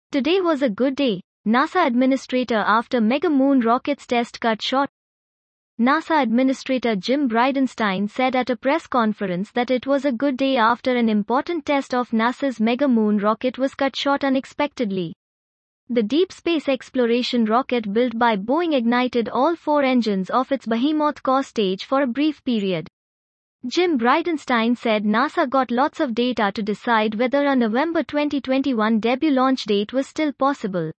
Today was a good day, NASA Administrator after Mega Moon rocket's test cut short. NASA Administrator Jim Bridenstine said at a press conference that it was a good day after an important test of NASA's Mega Moon rocket was cut short unexpectedly. The Deep Space Exploration rocket built by Boeing ignited all 4 engines of its behemoth core stage for a brief period. Jim Bridenstine said NASA got lots of data to decide whether a November 2021 debut launch date was still possible.